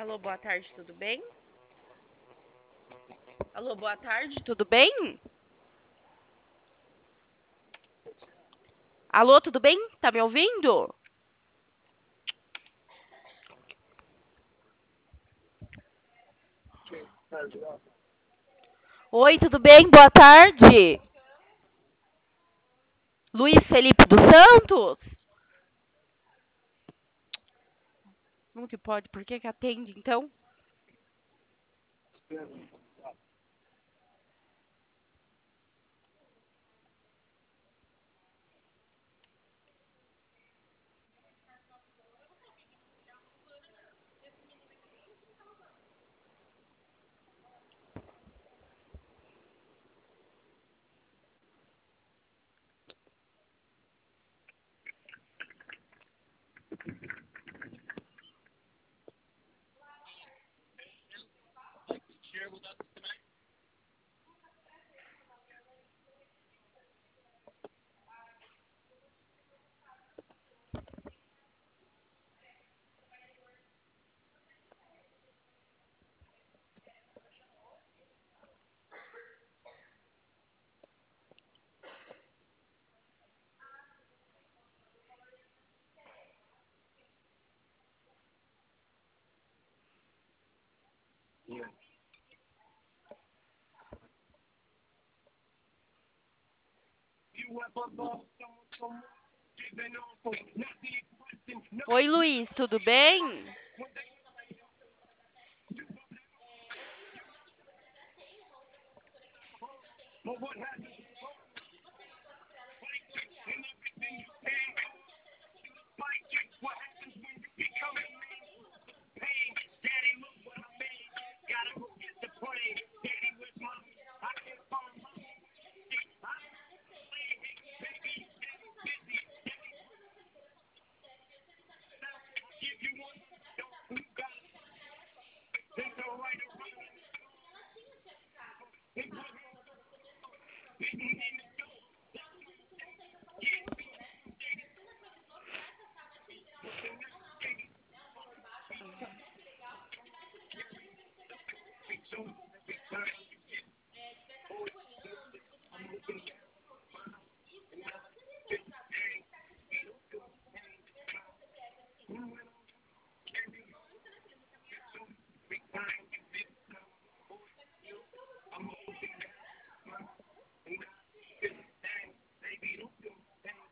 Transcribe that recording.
Alô, boa tarde, tudo bem? Alô, boa tarde, tudo bem? Alô, tudo bem? Tá me ouvindo? Oi, tudo bem? Boa tarde. Luiz Felipe dos Santos? Não que pode, por que que atende então? Oi, Luiz, tudo bem?